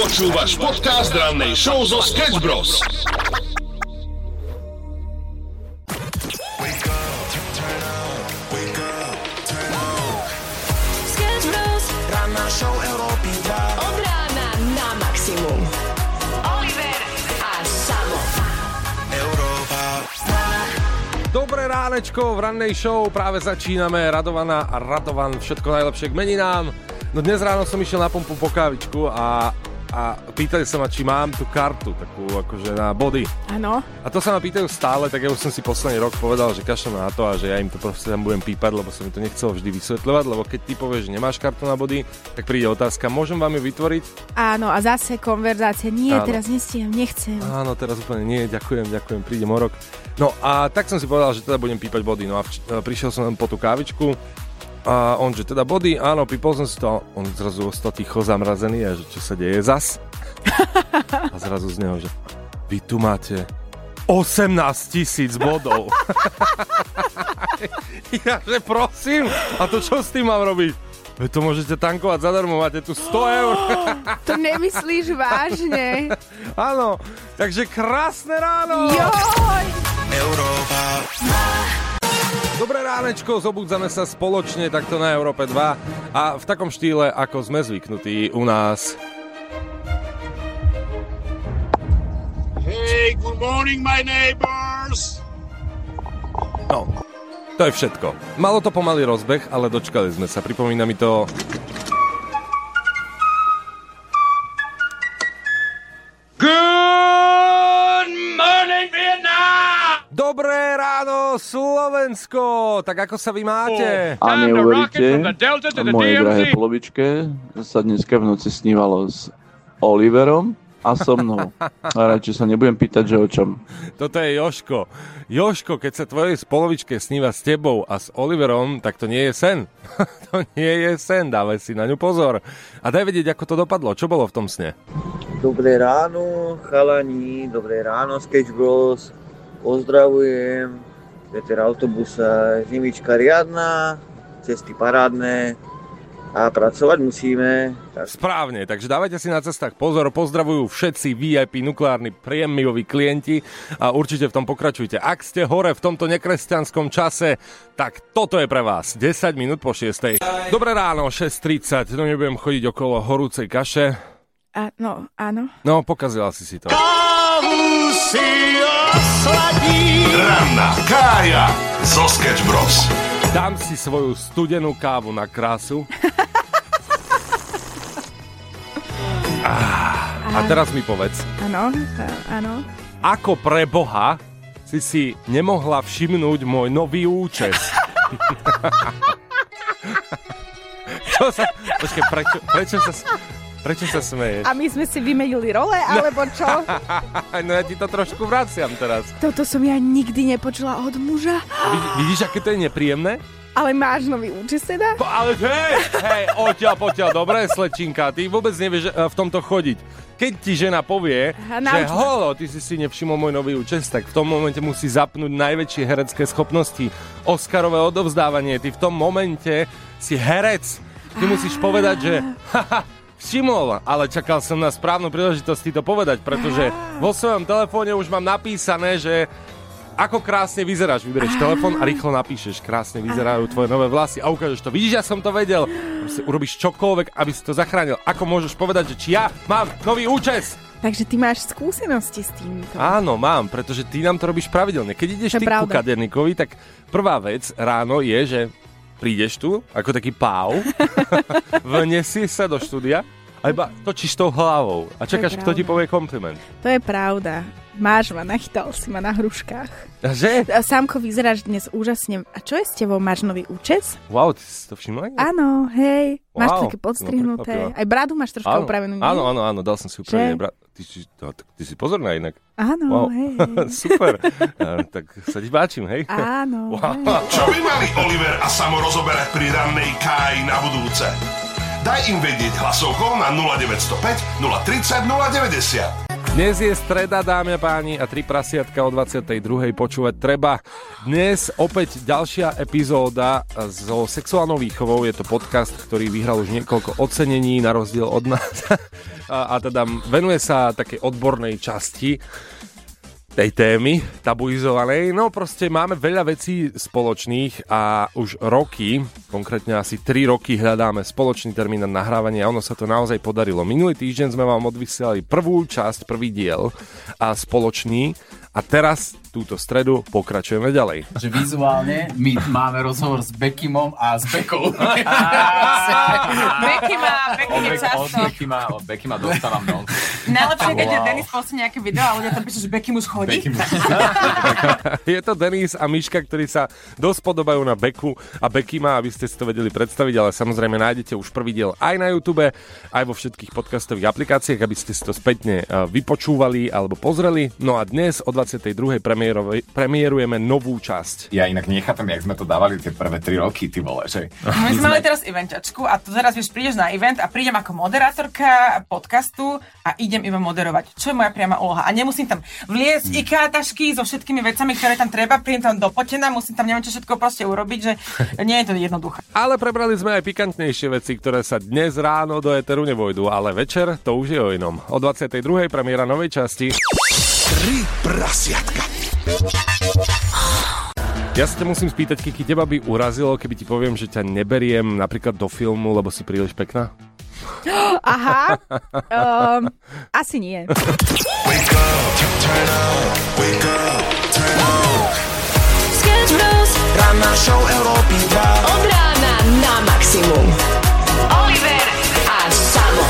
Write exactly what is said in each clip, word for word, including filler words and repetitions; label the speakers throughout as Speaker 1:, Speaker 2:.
Speaker 1: Počúvaš podcast rannej show zo Sketch Bros.
Speaker 2: Sketch Bros. Ranná show Európy dva. Od rána na maximum. Oliver a Samo. Európa dva.
Speaker 3: Dobré ránečko v rannej show, práve začíname. Radovaná a Radovan, všetko najlepšie k meninám. No dnes ráno som išiel na pumpu po kávičku a, a pýtali sa ma, či mám tú kartu, takú akože na body.
Speaker 4: Áno.
Speaker 3: A to sa ma pýtajú stále, tak ja už som si posledný rok povedal, že kašlem na to a že ja im to proste tam budem pípať, lebo som mi to nechcel vždy vysvetľovať, lebo keď ty povieš, že nemáš kartu na body, tak príde otázka, môžem vám ju vytvoriť?
Speaker 4: Áno, a zase konverzácia, nie,
Speaker 3: Áno.
Speaker 4: teraz nestíham, nechcem.
Speaker 3: Áno, teraz úplne nie, ďakujem, ďakujem, prídem o rok. No a tak som si povedal, že teda budem pípať body, no a vč- prišiel som po tú kávičku. A on, že teda body, áno, pípol som si to. On zrazu ostal ticho, zamrazený a že čo sa deje zas. A zrazu z neho, že vy tu máte osemnásť tisíc bodov. Ja, že prosím, a to čo s tým mám robiť? Vy to môžete tankovať zadarmo, máte tu sto eur.
Speaker 4: To nemyslíš vážne?
Speaker 3: Áno, takže krásne ráno.
Speaker 4: Joj!
Speaker 2: Európa.
Speaker 3: Dobré ránečko, zobudzame sa spoločne takto na Európe dva a v takom štýle, ako sme zvyknutí u nás.
Speaker 5: Hey, good morning, my neighbors!
Speaker 3: No, to je všetko. Malo to pomalý rozbeh, ale dočkali sme sa. Pripomína mi to...
Speaker 5: Good morning, Vietnam!
Speaker 3: Dobré ráno, Slovensko! Tak ako sa vy máte?
Speaker 6: A neuveríte, mojej drahej polovičke sa dneska v noci snívalo s Oliverom a so mnou. A radšej sa nebudem pýtať, že o čom.
Speaker 3: Toto je Jožko. Jožko, keď sa tvojej spolovičke sníva s tebou a s Oliverom, tak to nie je sen. To nie je sen, dávaj si na ňu pozor. A daj vedieť, ako to dopadlo. Čo bolo v tom sne?
Speaker 7: Dobré ráno, chalani, dobré ráno, Sketch Bros. Pozdravujem, Peter autobusa, zimička riadna, cesty parádne a pracovať musíme. Tak.
Speaker 3: Správne, takže dávajte si na cestách pozor, pozdravujú všetci vé í pé nukleárni prémioví klienti a určite v tom pokračujte. Ak ste hore v tomto nekresťanskom čase, tak toto je pre vás. desať minút po šiestej. Dobré ráno, šesť tridsať, no nebudem chodiť okolo horúcej kaše.
Speaker 4: A, no, áno.
Speaker 3: No, pokazila si si to.
Speaker 1: Kávu si osladí. Ranná Kája zo Sketch Bros.
Speaker 3: Dám si svoju studenú kávu na krásu. ah, a teraz mi povedz.
Speaker 4: Áno, áno.
Speaker 3: Ako pre Boha si si nemohla všimnúť môj nový účes? Čo sa... Počkej, prečo, prečo sa... Prečo sa smeješ?
Speaker 4: A my sme si vymenili role, alebo čo?
Speaker 3: No ja ti to trošku vraciam teraz.
Speaker 4: Toto som ja nikdy nepočula od muža.
Speaker 3: Vidí, vidíš, aké to je nepríjemné?
Speaker 4: Ale máš nový účes teda?
Speaker 3: Po, ale hej, hej, odtiaľ, potiaľ, dobré slečinka, ty vôbec nevieš uh, v tomto chodiť. Keď ti žena povie,
Speaker 4: Aha,
Speaker 3: že
Speaker 4: nauč ma.
Speaker 3: holo, ty si si nevšimol môj nový účes, tak v tom momente musí zapnúť najväčšie herecké schopnosti. Oscarové odovzdávanie, ty v tom momente si herec. Ty musíš povedať, že haha, všimol, ale čakal som na správnu príležitosť ti to povedať, pretože vo svojom telefóne už mám napísané, že ako krásne vyzeráš. Vyberieš telefón a rýchlo napíšeš, krásne vyzerajú tvoje nové vlasy a ukážeš to. Vidíš, ja som to vedel. Urobíš čokoľvek, aby si to zachránil. Ako môžeš povedať, že či ja mám nový účes?
Speaker 4: Takže ty máš skúsenosti s týmto.
Speaker 3: Áno, mám, pretože ty nám to robíš pravidelne. Keď ideš ty ku kadernikovi, tak prvá vec ráno je, že prídeš tu, ako taký páv, vnesieš sa do štúdia a iba točíš tou hlavou a čakáš, kto ti povie kompliment.
Speaker 4: To je pravda. Máš ma, nachytal si ma na hruškách.
Speaker 3: A že?
Speaker 4: A Sámko, vyzeráš dnes úžasne. A čo je s tebou? Máš nový účes?
Speaker 3: Wow, ty si to všimla?
Speaker 4: Áno, hej.
Speaker 3: Wow.
Speaker 4: Máš to také podstrihnuté.
Speaker 3: No,
Speaker 4: Aj bradu máš troška
Speaker 3: áno,
Speaker 4: upravenú. Nie?
Speaker 3: Áno, áno, áno, dal som si upravený brad. Ty, no, ty si pozorná inak.
Speaker 4: Áno,
Speaker 3: wow.
Speaker 4: hej. hej.
Speaker 3: Super. A, tak sa ti páčim, hej?
Speaker 4: Áno,
Speaker 3: wow.
Speaker 4: hej.
Speaker 1: Čo by mali Oliver a Samo rozoberať pri rannej Káji na budúce? Daj im vedieť hlasovkou na nula deväť nula päť, nula tri nula, nula deväťdesiat.
Speaker 3: Dnes je streda, dámy a páni, a tri prasiatka o dvadsiatej druhej počúvať treba. Dnes opäť ďalšia epizóda so sexuálnou výchovou. Je to podcast, ktorý vyhral už niekoľko ocenení na rozdiel od nás. a, a teda venuje sa takej odbornej časti tej témy, tabuizovanej. No proste máme veľa vecí spoločných a už roky, konkrétne asi tri roky hľadáme spoločný termín na nahrávanie a ono sa to naozaj podarilo. Minulý týždeň sme vám odvysielali prvú časť, prvý diel a spoločný a teraz túto stredu pokračujeme ďalej.
Speaker 8: Že vizuálne my máme rozhovor s Beckymom a s Beckou.
Speaker 9: Becky má, Becky je často.
Speaker 8: Od Becky ma dostávam non.
Speaker 9: Najlepšie, keď je Denis postí nejaké video a ľudia tam píšu, že Becky už chodí.
Speaker 3: Je to Denis a Miška, ktorí sa dosť podobajú na Becku a Beckima, aby ste si to vedeli predstaviť, ale samozrejme nájdete už prvý diel aj na YouTube, aj vo všetkých podcastových aplikáciách, aby ste si to spätne vypočúvali alebo pozreli. No a dnes o dvadsiatej druhej premiérujeme novú časť.
Speaker 8: Ja inak nechápem, jak sme to dávali tie prvé tri roky, ty vole, že...
Speaker 9: My sme mali teraz eventačku a tu teraz, vieš, prídeš na event a prídem ako moderátorka podcastu a idem iba moderovať. Čo je moja priama úloha? A nemusím tam vliesť hmm. IKEA tašky so všetkými vecami, ktoré tam treba, prídem tam dopotená, musím tam neviem čo všetko proste urobiť, že nie je to jednoduché.
Speaker 3: Ale prebrali sme aj pikantnejšie veci, ktoré sa dnes ráno do éteru nevojdu, ale večer to už je o inom. O dvadsiatej druhej premiéra novej časti.
Speaker 1: Tri prasiatka.
Speaker 3: Ja sa ťa musím spýtať, Kiki, teba by urazilo, keby ti poviem, že ťa neberiem napríklad do filmu, lebo si príliš pekná?
Speaker 4: Aha, um, asi nie.
Speaker 2: Wake up, turn up, wake up, turn up. Sketch Bros. Ranná show Európy dva. Od rána na maximum. Oliver a Samo.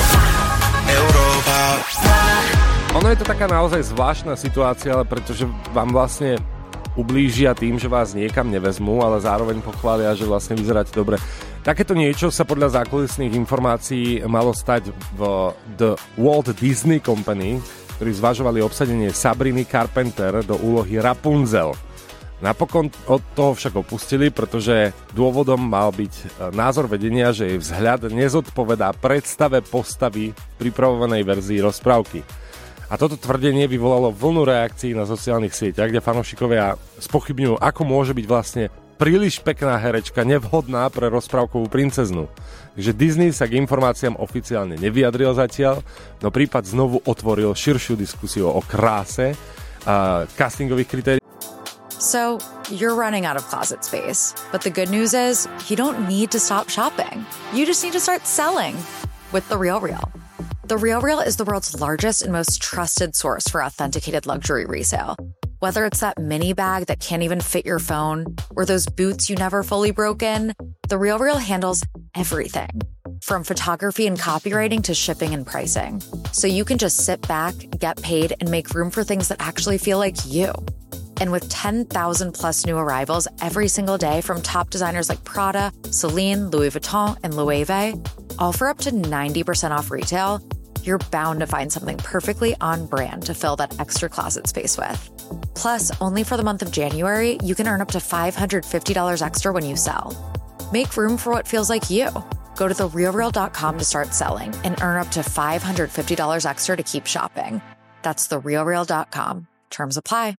Speaker 2: Európa dva.
Speaker 3: Ono je to taká naozaj zvláštna situácia, ale pretože vám vlastne ublížia tým, že vás niekam nevezmú, ale zároveň pochvália, že vlastne vyzeráte dobre. Takéto niečo sa podľa zákulisných informácií malo stať v The Walt Disney Company, ktorí zvažovali obsadenie Sabriny Carpenter do úlohy Rapunzel. Napokon od toho však opustili, pretože dôvodom mal byť názor vedenia, že jej vzhľad nezodpovedá predstave postavy v pripravovanej verzii rozprávky. A toto tvrdenie vyvolalo vlnu reakcií na sociálnych sieťach, kde fanúšikovia spochybňujú, ako môže byť vlastne príliš pekná herečka nevhodná pre rozprávkovú princeznu. Takže Disney sa k informáciám oficiálne nevyjadril zatiaľ, no prípad znovu otvoril širšiu diskusiu o kráse a castingových kritériách.
Speaker 10: So, you're running out of closet space, but the good news is you don't need to stop shopping. You just need to start selling with The RealReal. The RealReal is the world's largest and most trusted source for authenticated luxury resale. Whether it's that mini bag that can't even fit your phone or those boots you never fully broke in, The RealReal handles everything. From photography and copywriting to shipping and pricing. So you can just sit back, get paid, and make room for things that actually feel like you. And with ten thousand plus new arrivals every single day from top designers like Prada, Celine, Louis Vuitton, and Loewe, all for up to ninety percent off retail, you're bound to find something perfectly on brand to fill that extra closet space with. Plus, only for the month of January, you can earn up to five hundred fifty dollars extra when you sell. Make room for what feels like you. Go to the real real dot com to start selling and earn up to five hundred fifty dollars extra to keep shopping. That's the real real dot com. Terms apply.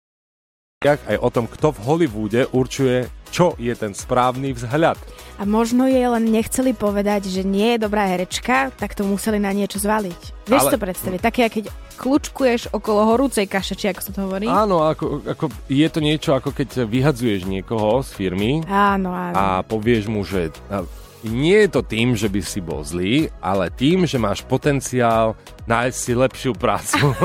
Speaker 3: Aj o tom, kto v Hollywoode určuje, čo je ten správny vzhľad.
Speaker 4: A možno jej len nechceli povedať, že nie je dobrá herečka, tak to museli na niečo zvaliť. Vieš Ale... to predstaviť? Také, keď kľúčkuješ okolo horúcej kaše, či ako sa to hovorí?
Speaker 3: Áno, ako, ako, je to niečo, ako keď vyhadzuješ niekoho z firmy.
Speaker 4: Áno, áno.
Speaker 3: A povieš mu, že nie je to tým, že by si bol zlý, ale tým, že máš potenciál nájsť si lepšiu prácu.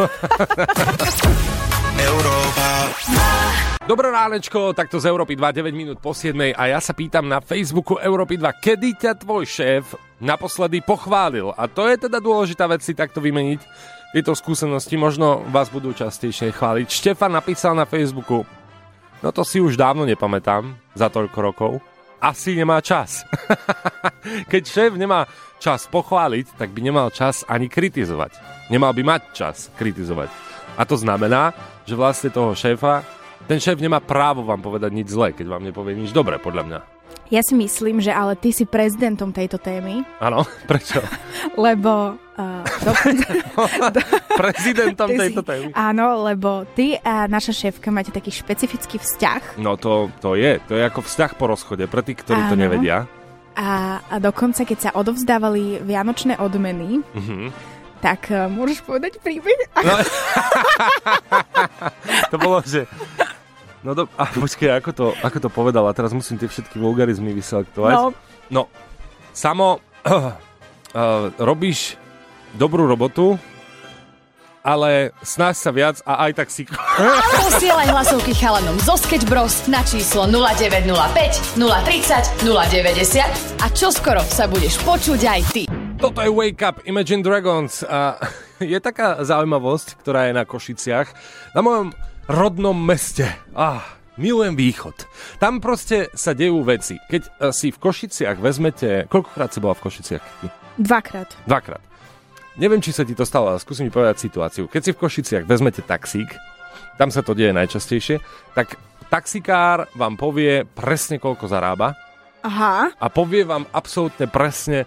Speaker 2: Európa.
Speaker 3: Dobré ránečko, takto z Európy dva, deväť minút po siedmej a ja sa pýtam na Facebooku Európy dva, kedy ťa tvoj šéf naposledy pochválil? A to je teda dôležitá vec si takto vymeniť tieto skúsenosti, možno vás budú častejšie chváliť. Štefan napísal na Facebooku, no to si už dávno nepamätám, za toľko rokov, asi nemá čas. Keď šéf nemá čas pochváliť, tak by nemal čas ani kritizovať. Nemal by mať čas kritizovať. A to znamená, že vlastne toho šéfa, ten šéf nemá právo vám povedať nič zlé, keď vám nepovie nič dobré, podľa mňa.
Speaker 4: Ja si myslím, že ale ty si prezidentom tejto témy.
Speaker 3: Áno, prečo?
Speaker 4: Lebo... Uh, do...
Speaker 3: do... Prezidentom
Speaker 4: ty
Speaker 3: tejto
Speaker 4: si...
Speaker 3: témy.
Speaker 4: Áno, lebo ty a naša šéfka máte taký špecifický vzťah.
Speaker 3: No to, to je, to je ako vzťah po rozchode, pre tých, ktorí áno. to nevedia.
Speaker 4: A, a dokonca, keď sa odovzdávali vianočné odmeny, mm-hmm. tak uh, môžeš povedať príbeh?
Speaker 3: No. To bolo, že... No do... a počkej, ako to, ako to povedala, teraz musím tie všetky vulgarizmy vyselektovať. No, no samo uh, uh, robíš dobrú robotu, ale snaž sa viac a aj tak si...
Speaker 2: Posielaj hlasovky chalanom zo Sketch Bros na číslo nula deväť nula päť, nula tridsať, nula deväťdesiat a čoskoro sa budeš počuť aj ty.
Speaker 3: Toto je Wake Up Imagine Dragons a je taká zaujímavosť, ktorá je na Košiciach. Na mojom rodnom meste. Ah, milujem východ. Tam proste sa dejú veci. Keď uh, si v Košiciach vezmete... Koľkokrát si bola v Košiciach?
Speaker 4: Dvakrát.
Speaker 3: Dvakrát. Neviem, či sa ti to stalo, ale skúsim mi povedať situáciu. Keď si v Košiciach vezmete taxík, tam sa to deje najčastejšie, tak taxikár vám povie presne, koľko zarába.
Speaker 4: Aha.
Speaker 3: A povie vám absolútne presne,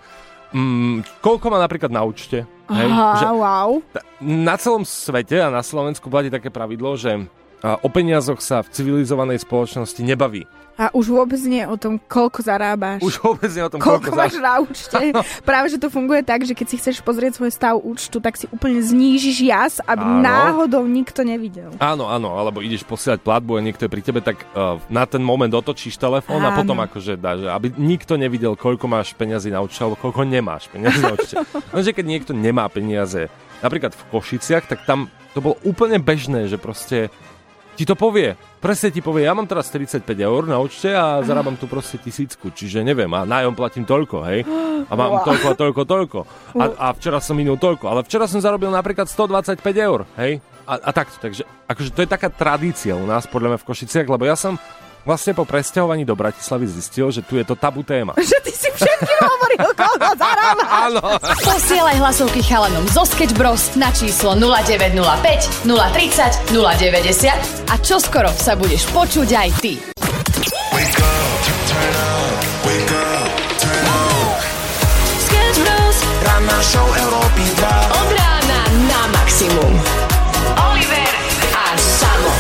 Speaker 3: mm, koľko má napríklad na účte.
Speaker 4: Hej, aha, že wow.
Speaker 3: Na celom svete a na Slovensku platí také pravidlo, že o peniazoch sa v civilizovanej spoločnosti nebaví.
Speaker 4: A už vôbec nie o tom, koľko zarábáš.
Speaker 3: Už vôbec nie o tom,
Speaker 4: koľko,
Speaker 3: koľko
Speaker 4: máš na účte. Práve, že to funguje tak, že keď si chceš pozrieť svoj stav účtu, tak si úplne znížiš jas, aby áno. náhodou nikto nevidel.
Speaker 3: Áno, áno, alebo ideš posielať platbu a niekto je pri tebe, tak uh, na ten moment otočíš telefón a potom akože dáš, aby nikto nevidel, koľko máš peniazy na účte, alebo koľko nemáš peniazy na účte. Lenže keď niekto nemá peniaze, napríklad v Košiciach, tak tam to bolo úplne bežné, že proste ti to povie. Presne ti povie, ja mám teraz tridsaťpäť eur na účte a zarábam tu proste tisícku, čiže neviem, a nájom platím toľko, hej, a mám wow. toľko a toľko, toľko. A, a včera som minul toľko, ale včera som zarobil napríklad stodvadsaťpäť eur, hej, a, a takto, takže akože to je taká tradícia u nás, podľa mňa v Košiciach, lebo ja som vlastne po presťahovaní do Bratislavy zistil, že tu je to tabu téma.
Speaker 4: Že ty si všetkým hovoril, koľko zarábaš.
Speaker 3: Áno.
Speaker 2: Posielaj hlasovky chalanom zo Sketch Bros na číslo nula deväť nula päť, nula tridsať, nula deväťdesiat a čoskoro sa budeš počuť aj ty.
Speaker 11: Wake up, turn up, wake up, turn up.
Speaker 2: Sketch Bros,
Speaker 11: ranná show Európy dva.
Speaker 2: Od rána na maximum. Oliver a Samo.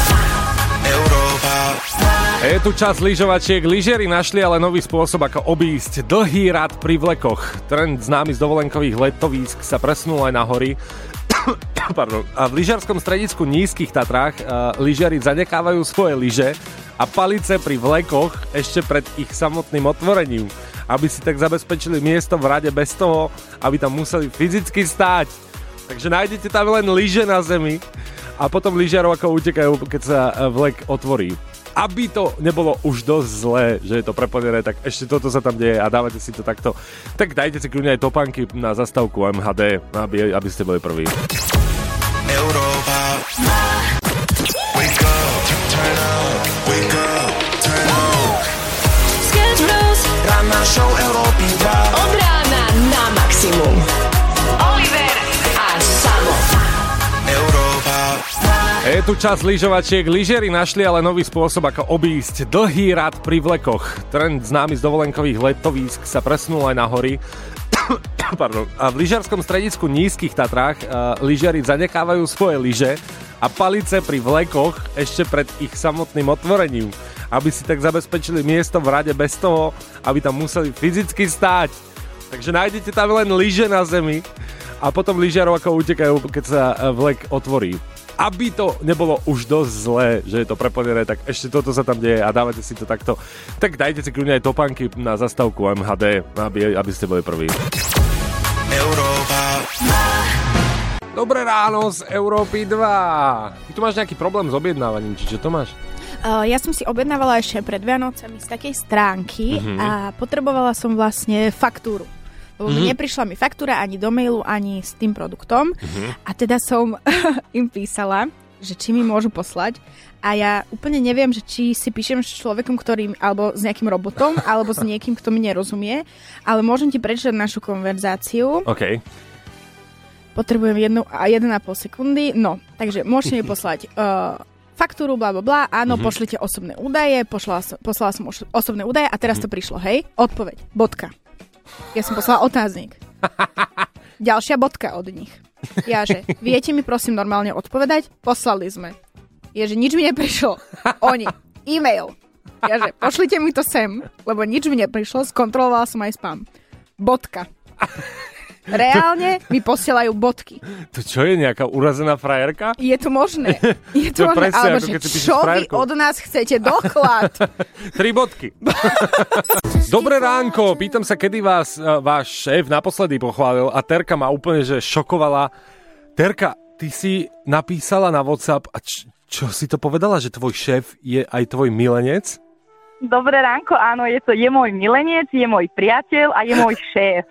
Speaker 11: Európa.
Speaker 3: Je tu čas lyžovačiek. Lyžiari našli ale nový spôsob, ako obísť dlhý rad pri vlekoch. Trend známy z dovolenkových letovísk sa presunul aj na hory. Pardon. A v lyžiarskom stredisku Nízkych Tatrách uh, lyžiari zanechávajú svoje lyže a palice pri vlekoch ešte pred ich samotným otvorením, aby si tak zabezpečili miesto v rade bez toho, aby tam museli fyzicky stáť. Takže nájdete tam len lyže na zemi a potom lyžiarov ako utekajú, keď sa vlek otvorí. Aby to nebolo už dosť zlé, že je to preplnené, tak ešte toto sa tam deje a dávate si to takto. Tak dajte si kľudne aj topánky na zastávku em há dé, aby, aby ste boli prví.
Speaker 11: Európa. Wake up, turn up, wake up, turn up.
Speaker 2: Sketch Bros,
Speaker 11: ranná show Európy dva.
Speaker 2: Od rána na maximum. Oliver a Samo.
Speaker 11: Európa.
Speaker 3: Je tu čas lyžovačiek. Lyžiari našli ale nový spôsob, ako obísť dlhý rad pri vlekoch. Trend známy z dovolenkových letovísk sa presunul aj na hory. Pardon. A v lyžiarskom stredisku Nízkych Tatrách uh, lyžiari zanechávajú svoje lyže a palice pri vlekoch ešte pred ich samotným otvorením, aby si tak zabezpečili miesto v rade bez toho, aby tam museli fyzicky stáť. Takže nájdete tam len lyže na zemi a potom lyžiarov ako utekajú, keď sa vlek otvorí. Aby to nebolo už dosť zlé, že je to preplnené, tak ešte toto sa tam deje a dávate si to takto. Tak dajte si kľudne aj topánky na zastávku em há dé, aby, aby ste boli prví.
Speaker 11: Európa.
Speaker 3: Dobré ráno z Európy dva. Ty tu máš nejaký problém s objednávaním, či čo to máš?
Speaker 4: Uh, ja som si objednávala ešte pred Vianocami z takej stránky mm-hmm. a potrebovala som vlastne faktúru. Lebo mm-hmm. neprišla mi faktúra ani do mailu, ani s tým produktom. Mm-hmm. A teda som im písala, že či mi môžu poslať. A ja úplne neviem, že či si píšem s človekom, ktorým, alebo s nejakým robotom, alebo s niekým, kto mi nerozumie. Ale môžem ti prečítať našu konverzáciu.
Speaker 3: OK.
Speaker 4: Potrebujem jednu a jeden a pol sekundy. No, takže môžete mi poslať uh, faktúru, bla, bla, bla, áno,
Speaker 3: Mhm.
Speaker 4: pošlite osobné údaje, poslala som, poslala som oš- osobné údaje a teraz to prišlo, hej, odpoveď, bodka. Ja som poslala otáznik. Ďalšia bodka od nich. Ja, že viete mi prosím normálne odpovedať? Poslali sme. Je, že nič mi neprišlo. Oni, e-mail. Ja, že pošlite mi to sem, lebo nič mi neprišlo, skontrolovala som aj spam. Bodka. Reálne mi posielajú bodky.
Speaker 3: To čo je, nejaká urazená frajerka?
Speaker 4: Je to možné. Je
Speaker 3: To
Speaker 4: to možné,
Speaker 3: presne,
Speaker 4: alebo
Speaker 3: ako
Speaker 4: že
Speaker 3: keď si píšeš
Speaker 4: čo vy
Speaker 3: frajerku.
Speaker 4: od nás chcete? Doklad.
Speaker 3: Tri bodky. Dobré ránko, pýtam sa, kedy vás uh, váš šéf naposledy pochválil a Terka ma úplne že šokovala. Terka, ty si napísala na WhatsApp a č- čo si to povedala, že tvoj šéf je aj tvoj milenec?
Speaker 12: Dobré ránko, áno, je to je môj milenec, je môj priateľ a je môj šéf.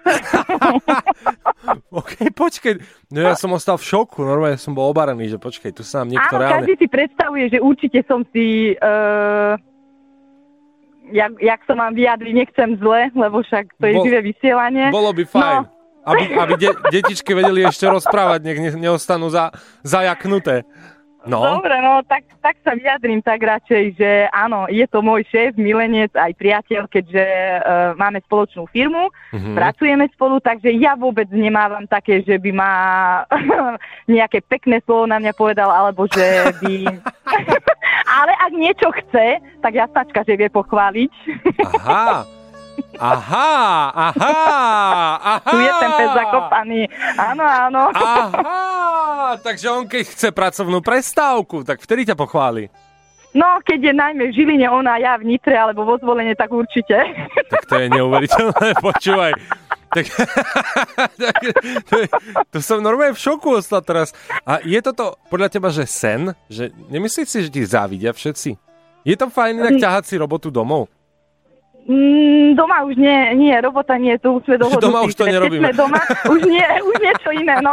Speaker 3: OK, počkej. No ja som ostal v šoku, normálne som bol obarený, že počkej, tu sa nám niekto
Speaker 12: Áno,
Speaker 3: reálne...
Speaker 12: každý si predstavuje, že určite som si... Uh, jak, jak sa mám vyjadriť, nechcem zle, lebo však to je
Speaker 3: Bol-
Speaker 12: živé vysielanie.
Speaker 3: Bolo by fajn. No. Aby, aby de- detičky vedeli ešte rozprávať, nech ne- neostanú za, zajaknuté. No.
Speaker 12: Dobre, no tak, tak sa vyjadrím tak radšej, že áno, je to môj šéf, milenec, aj priateľ, keďže uh, máme spoločnú firmu,
Speaker 13: Mhm.
Speaker 12: pracujeme spolu, takže ja vôbec nemávam také, že by ma nejaké pekné slovo na mňa povedal, alebo že by... Ale ak niečo chce, tak jasnačka, že vie pochváliť.
Speaker 3: Aha. Aha, aha, aha.
Speaker 12: Tu je ten pes zakopaný. Áno, áno.
Speaker 3: Aha, takže on keď chce pracovnú prestávku, tak vtedy ťa pochváli.
Speaker 12: No, keď je najmä v Žiline, ona ja v Nitre, alebo vo Zvolenie, tak určite.
Speaker 3: Tak to je neuveriteľné, počúvaj. Tak, tak, to, je, to som normálne v šoku ostal teraz. A je toto podľa teba, že sen? Že nemyslíš si, že ti závidia všetci? Je to fajn inak ťahať si robotu domov?
Speaker 12: Mm, doma už nie, nie, robota nie, to už sme dohodnutí.
Speaker 3: Doma už to
Speaker 12: Keď
Speaker 3: nerobíme.
Speaker 12: sme doma, už nie, už niečo iné, no.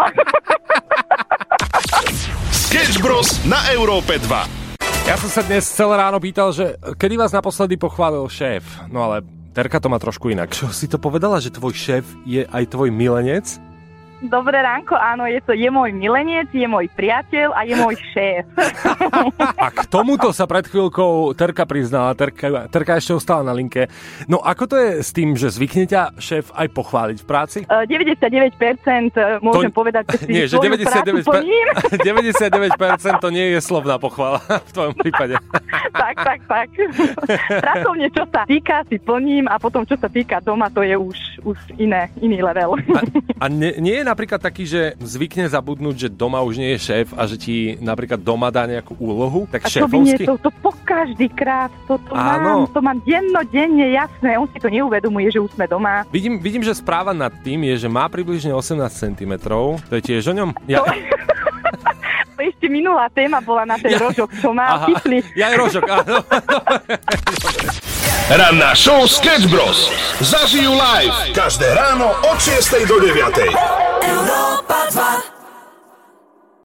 Speaker 1: Sketch Bros. Na Európe dva.
Speaker 3: Ja som sa dnes celé ráno pýtal, že kedy vás naposledy pochválil šéf? No ale Terka to má trošku inak. Čo si to povedala, že tvoj šéf je aj tvoj milenec?
Speaker 12: Dobré ránko, áno, je to je môj milenec, je môj priateľ a je môj šéf.
Speaker 3: A k tomuto sa pred chvíľkou Terka priznala. Terka, Terka ešte ostala na linke. No ako to je s tým, že zvykne ťa šéf aj pochváliť v práci?
Speaker 12: Uh, deväťdesiatdeväť percent môžem
Speaker 3: To-
Speaker 12: povedať, že si
Speaker 3: Nie, že
Speaker 12: svoju
Speaker 3: deväťdesiatdeväť
Speaker 12: prácu plním.
Speaker 3: deväťdesiatdeväť percent to nie je slovná pochvala v tvojom prípade.
Speaker 12: tak, tak, tak. Pracovne, čo sa týka, si plním a potom, čo sa týka doma, to je už, už iné, iný level.
Speaker 3: A nie, nie je napríklad taký, že zvykne zabudnúť, že doma už nie je šéf a že ti napríklad doma dá nejakú úlohu? Tak
Speaker 12: A to by nie,
Speaker 3: šéfovsky?
Speaker 12: to, to po každý krát, to, to
Speaker 3: Áno.
Speaker 12: mám, to mám dennodenne, jasné, on si to neuvedomuje, že už sme doma.
Speaker 3: Vidím, vidím, že správa nad tým je, že má približne osemnásť centimetrov. To je tiež o ňom? Ja...
Speaker 12: To ešte minulá téma bola na ten
Speaker 3: Ja-
Speaker 12: rožok, čo má
Speaker 3: Aha,
Speaker 12: kyslý.
Speaker 3: ja aj rožok, áno.
Speaker 1: Ranná show Sketch Bros. Zažijú live každé ráno od šiestej do deviatej.
Speaker 2: Európa dva.